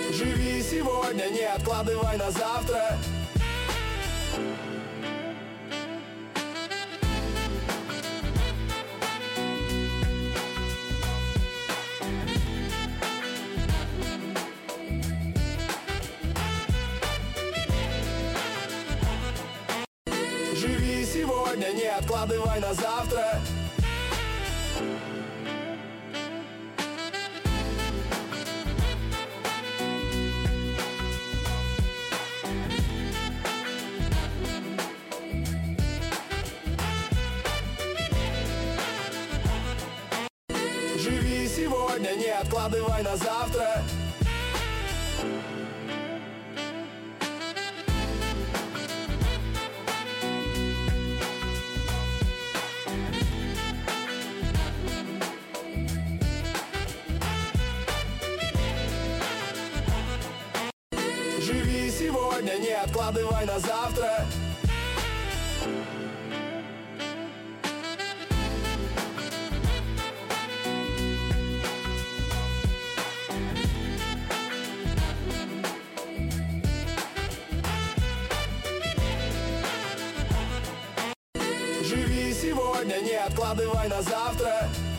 Живи сегодня, не откладывай на завтра. Живи сегодня, не откладывай на завтра. Живи сегодня, не откладывай на завтра. Живи сегодня, не откладывай на завтра. Живи сегодня, не откладывай на завтра.